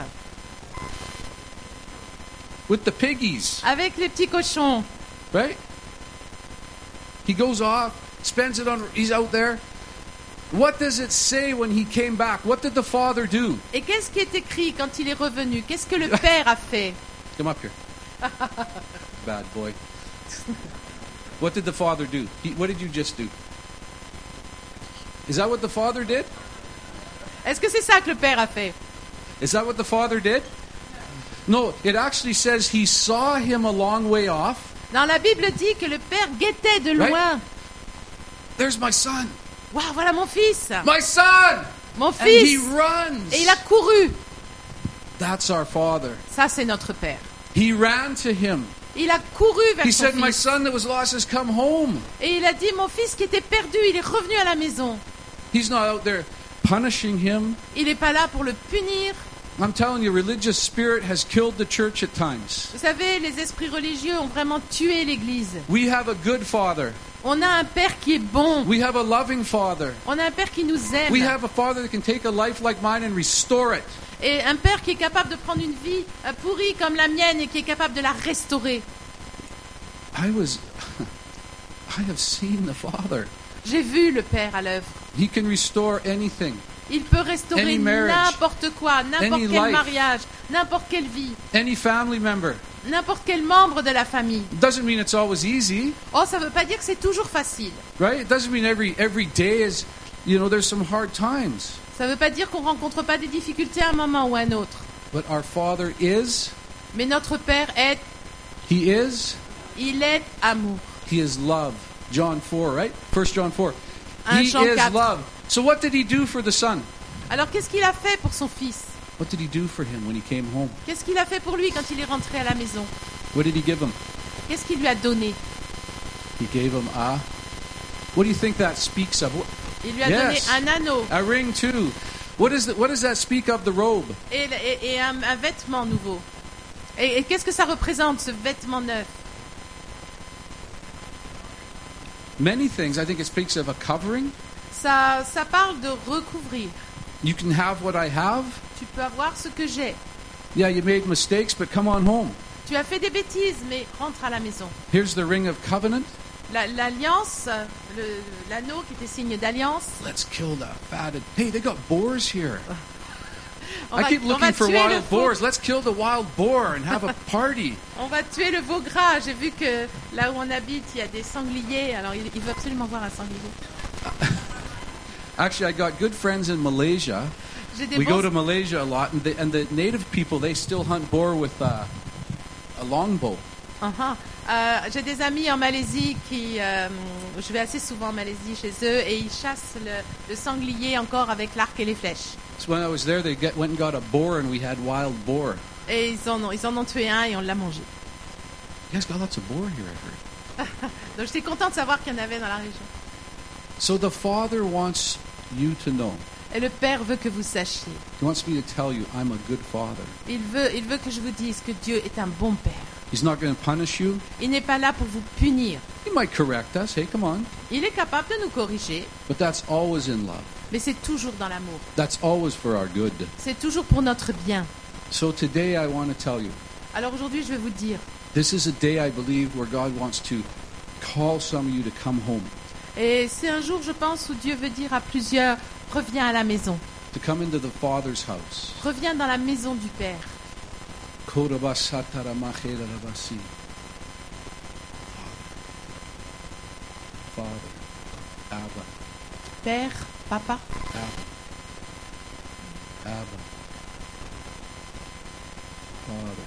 [SPEAKER 2] With the piggies,
[SPEAKER 3] Avec les petits cochons.
[SPEAKER 2] right? He goes off, spends it on, he's out there. What does it say when he came back? What did the father do?
[SPEAKER 3] Et qu'est-ce qui est écrit quand il est revenu? Qu'est-ce que le père a fait?
[SPEAKER 2] Come up here. Bad boy. What did the father do? He, what did you just do? Is that what the father did?
[SPEAKER 3] Est-ce que c'est ça que le père a fait?
[SPEAKER 2] Is that what the father did? No, it actually says he saw him a long way off.
[SPEAKER 3] Non, la Bible dit que le père guettait de loin.
[SPEAKER 2] There's my son.
[SPEAKER 3] Waouh, voilà mon fils.
[SPEAKER 2] My son!
[SPEAKER 3] Mon
[SPEAKER 2] And he
[SPEAKER 3] fils.
[SPEAKER 2] runs.
[SPEAKER 3] Et il a couru.
[SPEAKER 2] That's our father.
[SPEAKER 3] Ça, c'est notre père.
[SPEAKER 2] He ran to him.
[SPEAKER 3] Il a couru vers
[SPEAKER 2] He
[SPEAKER 3] son
[SPEAKER 2] said, my
[SPEAKER 3] fils.
[SPEAKER 2] son that was lost has come home.
[SPEAKER 3] Et il a dit, mon fils qui était perdu, il est revenu à la maison.
[SPEAKER 2] He's not out there punishing him.
[SPEAKER 3] Il n'est pas là pour le punir.
[SPEAKER 2] I'm telling you, religious spirit has killed the church at times.
[SPEAKER 3] Vous savez, les esprits religieux ont vraiment tué l'Église.
[SPEAKER 2] We have a good father.
[SPEAKER 3] On a un père qui est bon.
[SPEAKER 2] We have a loving father.
[SPEAKER 3] On a un père qui nous aime.
[SPEAKER 2] We have a father that can take a life like mine and restore it.
[SPEAKER 3] Et un père qui est capable de prendre une vie euh, pourrie comme la mienne et qui est capable de la restaurer.
[SPEAKER 2] I was, I have seen the father.
[SPEAKER 3] J'ai vu le père à l'œuvre.
[SPEAKER 2] He can restore anything,
[SPEAKER 3] Il peut restaurer
[SPEAKER 2] Any marriage.
[SPEAKER 3] n'importe quoi, n'importe
[SPEAKER 2] Any
[SPEAKER 3] quel
[SPEAKER 2] life.
[SPEAKER 3] mariage, n'importe quelle vie,
[SPEAKER 2] any family member.
[SPEAKER 3] n'importe quel membre de la famille.
[SPEAKER 2] It doesn't mean it's always easy,
[SPEAKER 3] Oh, ça ne veut pas dire que c'est toujours facile.
[SPEAKER 2] right? It doesn't mean every every day is, you know, there's some hard times.
[SPEAKER 3] Ça ne veut pas dire qu'on ne rencontre pas des difficultés à un moment ou à un autre.
[SPEAKER 2] But our Father is,
[SPEAKER 3] Mais notre Père est,
[SPEAKER 2] He is,
[SPEAKER 3] il est amour.
[SPEAKER 2] He is love. John four, right? First John four.
[SPEAKER 3] Un
[SPEAKER 2] He
[SPEAKER 3] Jean
[SPEAKER 2] is
[SPEAKER 3] quatre.
[SPEAKER 2] love. So what did He do for the Son?
[SPEAKER 3] Alors qu'est-ce qu'il a fait pour son fils?
[SPEAKER 2] What did He do for him when He came home?
[SPEAKER 3] Qu'est-ce qu'il a fait pour lui quand il est rentré à la maison?
[SPEAKER 2] What did He give him?
[SPEAKER 3] Qu'est-ce qu'il lui a donné?
[SPEAKER 2] He gave him a. What do you think that speaks of? What-
[SPEAKER 3] Il lui a
[SPEAKER 2] Yes.
[SPEAKER 3] donné un anneau
[SPEAKER 2] A ring too. What is the, What does that speak of? The robe.
[SPEAKER 3] et, et- et un, un vêtement nouveau. Et, et qu'est-ce que ça représente, ce vêtement neuf?
[SPEAKER 2] Many things. I think it speaks of a covering.
[SPEAKER 3] Ça, ça parle de recouvrir.
[SPEAKER 2] You can have what I have.
[SPEAKER 3] Tu peux avoir ce que j'ai.
[SPEAKER 2] Yeah, you made mistakes, but come on home.
[SPEAKER 3] Tu as fait des bêtises, mais rentre à la maison.
[SPEAKER 2] Here's the ring of covenant.
[SPEAKER 3] La- L'alliance, le- l'anneau qui était signe d'alliance.
[SPEAKER 2] Let's kill the fatted. Hey, they got boars here.
[SPEAKER 3] On
[SPEAKER 2] I
[SPEAKER 3] va,
[SPEAKER 2] keep
[SPEAKER 3] on va
[SPEAKER 2] looking for
[SPEAKER 3] tuer le
[SPEAKER 2] wild
[SPEAKER 3] veau-
[SPEAKER 2] boars. Let's kill the wild boar and have a party.
[SPEAKER 3] On va tuer le veau gras. J'ai vu que là où on habite, il y a des sangliers. Alors, il, il veut absolument voir un sanglier.
[SPEAKER 2] Actually, I got good friends in Malaysia.
[SPEAKER 3] J'ai des
[SPEAKER 2] We go
[SPEAKER 3] bons-
[SPEAKER 2] to Malaysia a lot, and the, and the native people, they still hunt boar with uh, a longbow.
[SPEAKER 3] Uh-huh. Euh, J'ai des amis en Malaisie qui, euh, je vais assez souvent en Malaisie chez eux et ils chassent le, le sanglier encore avec l'arc et les flèches.
[SPEAKER 2] So when I was there, they get, went and got a boar, and we had wild boar.
[SPEAKER 3] Et ils en ont, ils en ont tué un et on l'a mangé.
[SPEAKER 2] You guys got lots of boar here, I heard.
[SPEAKER 3] Donc j'étais contente de savoir qu'il y en avait dans la région.
[SPEAKER 2] So the Father wants you to know.
[SPEAKER 3] Et le Père veut que vous sachiez.
[SPEAKER 2] He wants me to tell you, I'm a good Father.
[SPEAKER 3] Il veut, il veut que je vous dise que Dieu est un bon Père.
[SPEAKER 2] He's not going to punish you.
[SPEAKER 3] Il n'est pas là pour vous punir.
[SPEAKER 2] He might correct us. Hey, come on.
[SPEAKER 3] Il est capable de nous corriger,
[SPEAKER 2] But that's always in love.
[SPEAKER 3] mais c'est toujours dans l'amour.
[SPEAKER 2] That's always for our good.
[SPEAKER 3] C'est toujours pour notre bien.
[SPEAKER 2] So today I want to tell you,
[SPEAKER 3] Alors aujourd'hui, je vais vous dire,
[SPEAKER 2] this is a day I believe where God wants to call some of you to come home.
[SPEAKER 3] Et c'est un jour, je pense, où Dieu veut dire à plusieurs, reviens à la maison.
[SPEAKER 2] To come into the Father's house.
[SPEAKER 3] Reviens dans la maison du Père.
[SPEAKER 2] Korabasataramachelabasi. Father. Abba.
[SPEAKER 3] Père, Papa.
[SPEAKER 2] Abba. Abba. Father.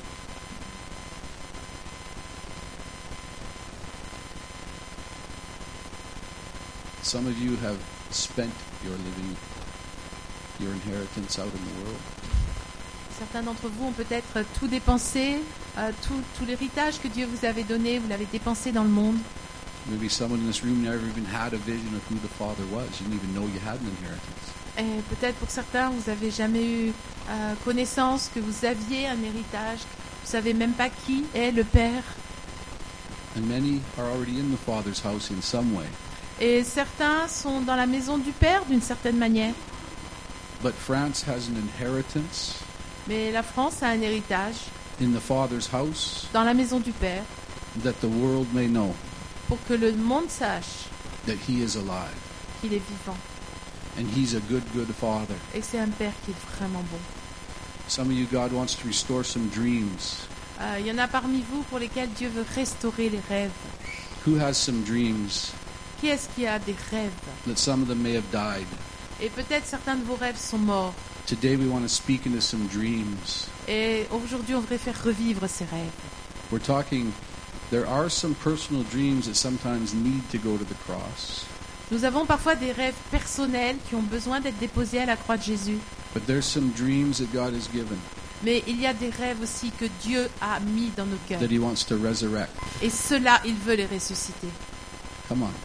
[SPEAKER 2] Some of you have spent your living, your inheritance out in the world.
[SPEAKER 3] Certains d'entre vous ont peut-être tout dépensé, euh, tout, tout l'héritage que Dieu vous avait donné, vous l'avez dépensé dans le monde.
[SPEAKER 2] Maybe someone in this room never even had a vision of who the Father was. You didn't even know you had an inheritance.
[SPEAKER 3] Et peut-être pour certains, vous n'avez jamais eu euh, connaissance que vous aviez un héritage. Vous ne savez même pas qui est le Père.
[SPEAKER 2] And many are already in the Father's house in some way.
[SPEAKER 3] Et certains sont dans la maison du Père d'une certaine manière.
[SPEAKER 2] But France has an inheritance
[SPEAKER 3] Mais la France a un héritage
[SPEAKER 2] in the Father's house
[SPEAKER 3] dans la maison du Père
[SPEAKER 2] that the world may know
[SPEAKER 3] pour que le monde sache
[SPEAKER 2] that He is alive.
[SPEAKER 3] qu'il est vivant.
[SPEAKER 2] And He's a good, good Father.
[SPEAKER 3] Et c'est un Père qui est vraiment bon.
[SPEAKER 2] Some of you, God wants to restore some dreams.
[SPEAKER 3] Euh, Il y en a parmi vous pour lesquels Dieu veut restaurer les rêves.
[SPEAKER 2] Who has some dreams
[SPEAKER 3] Qui est-ce qui a des rêves?
[SPEAKER 2] that some of them may have died?
[SPEAKER 3] Et peut-être certains de vos rêves sont morts.
[SPEAKER 2] Today we want to speak into some dreams.
[SPEAKER 3] Et aujourd'hui, on devrait faire revivre ces rêves.
[SPEAKER 2] We're talking, there are some personal dreams that sometimes need to go to the cross.
[SPEAKER 3] Nous avons parfois des rêves personnels qui ont besoin d'être déposés à la croix de Jésus.
[SPEAKER 2] But there's some dreams that God has given
[SPEAKER 3] Mais il y a des rêves aussi que Dieu a mis dans nos cœurs.
[SPEAKER 2] that He wants to resurrect.
[SPEAKER 3] Et ceux-là, il veut les ressusciter.
[SPEAKER 2] Come on.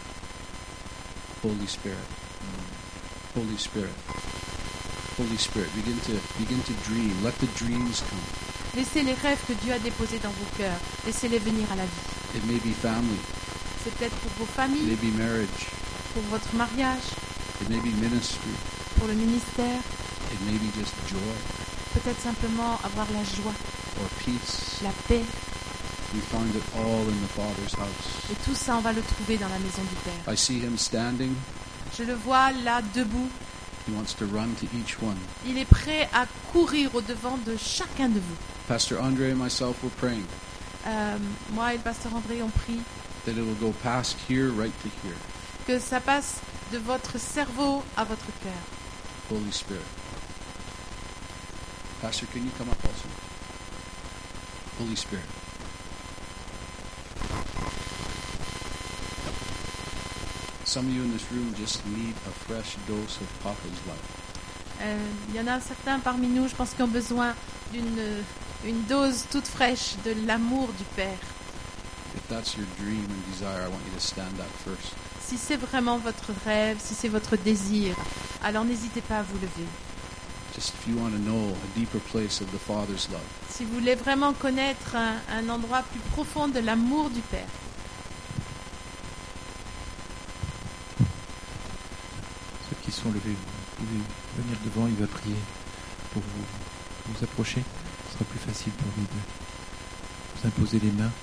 [SPEAKER 2] Holy Spirit. Holy Spirit. Holy Spirit, begin to begin to dream. Let the dreams come.
[SPEAKER 3] Laissez les rêves que Dieu a déposés dans vos cœurs. Laissez-les venir à la vie.
[SPEAKER 2] It may be family.
[SPEAKER 3] C'est peut-être pour vos
[SPEAKER 2] It
[SPEAKER 3] familles,
[SPEAKER 2] may be marriage.
[SPEAKER 3] pour votre mariage,
[SPEAKER 2] It may be ministry.
[SPEAKER 3] pour le ministère.
[SPEAKER 2] It may be just joy
[SPEAKER 3] Peut-être simplement avoir la joie,
[SPEAKER 2] or peace.
[SPEAKER 3] la paix.
[SPEAKER 2] We find it all in the Father's house.
[SPEAKER 3] Et tout ça, on va le trouver dans la maison du Père.
[SPEAKER 2] I see Him standing.
[SPEAKER 3] Je le vois là, debout.
[SPEAKER 2] He wants to run to each one.
[SPEAKER 3] Il est prêt à courir au-devant de chacun de vous.
[SPEAKER 2] Pastor Andre and myself were praying
[SPEAKER 3] Euh, moi et le pasteur André ont prié
[SPEAKER 2] that it will go past here right to here.
[SPEAKER 3] que ça passe de votre cerveau à votre cœur.
[SPEAKER 2] Holy Spirit. Pastor, can you come up also? Holy Spirit. Some of you in this room just need a fresh dose of Papa's love.
[SPEAKER 3] Euh, Il y en a certains parmi nous, je pense, qui ont besoin d'une une dose toute fraîche de l'amour du Père.
[SPEAKER 2] If that's your dream and desire, I want you to stand up first.
[SPEAKER 3] Si c'est vraiment votre rêve, si c'est votre désir, alors n'hésitez pas à vous lever.
[SPEAKER 2] Just if you want to know a deeper place of the Father's love.
[SPEAKER 3] Si vous voulez vraiment connaître un, un endroit plus profond de l'amour du Père.
[SPEAKER 1] Ceux qui sont levés, vous pouvez venir devant, il va prier pour vous, vous approcher. Ce sera plus facile pour lui de vous imposer les mains.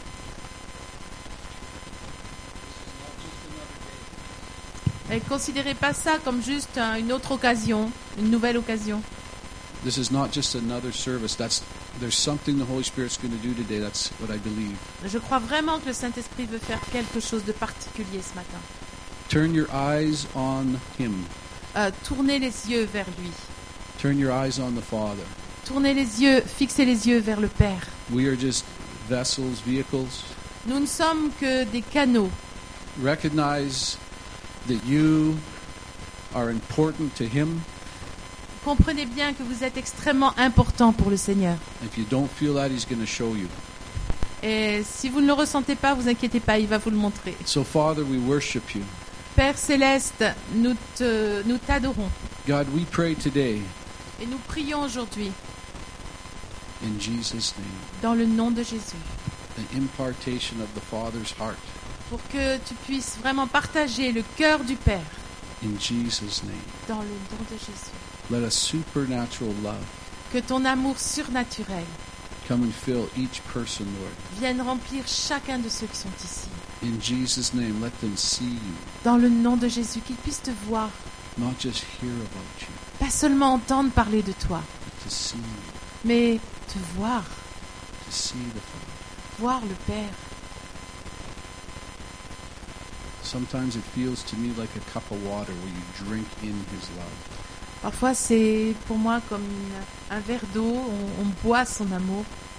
[SPEAKER 3] Et considérez pas ça comme juste un- une autre occasion, une nouvelle occasion.
[SPEAKER 2] This is not just another service. That's there's something the Holy Spirit's going to do today. That's what I believe.
[SPEAKER 3] Je crois vraiment que le Saint-Esprit veut faire quelque chose de particulier ce matin.
[SPEAKER 2] Turn your eyes on Him.
[SPEAKER 3] Euh, tournez les yeux vers lui.
[SPEAKER 2] Turn your eyes on the Father.
[SPEAKER 3] Tournez les yeux, fixez les yeux vers le Père.
[SPEAKER 2] We are just vessels, vehicles.
[SPEAKER 3] Nous ne sommes que des canaux.
[SPEAKER 2] Recognize that you are important to Him.
[SPEAKER 3] Comprenez bien que vous êtes extrêmement important pour le Seigneur.
[SPEAKER 2] If you don't feel that, He's going to show you.
[SPEAKER 3] Et si vous ne le ressentez pas, vous inquiétez pas, il va vous le montrer.
[SPEAKER 2] So, Father, we worship you.
[SPEAKER 3] Père Céleste, nous te, nous t'adorons.
[SPEAKER 2] God, we pray today
[SPEAKER 3] Et nous prions aujourd'hui,
[SPEAKER 2] in Jesus' name,
[SPEAKER 3] dans le nom de Jésus,
[SPEAKER 2] an impartation of the Father's heart.
[SPEAKER 3] pour que tu puisses vraiment partager le cœur du Père,
[SPEAKER 2] In Jesus' name.
[SPEAKER 3] dans le nom de Jésus.
[SPEAKER 2] Let a supernatural love
[SPEAKER 3] Que ton amour surnaturel
[SPEAKER 2] come and fill each person, Lord.
[SPEAKER 3] vienne remplir chacun de ceux qui sont ici.
[SPEAKER 2] In Jesus' name, let them see you,
[SPEAKER 3] Dans le nom de Jésus, qu'ils puissent te voir.
[SPEAKER 2] not just hear about you,
[SPEAKER 3] Pas seulement entendre parler de toi,
[SPEAKER 2] but to see you,
[SPEAKER 3] mais te voir.
[SPEAKER 2] to see the Father.
[SPEAKER 3] Voir le Père.
[SPEAKER 2] Sometimes it feels to me like a cup of water where you drink in His love.
[SPEAKER 3] Parfois, c'est pour moi comme une- un verre d'eau. On, on boit son amour.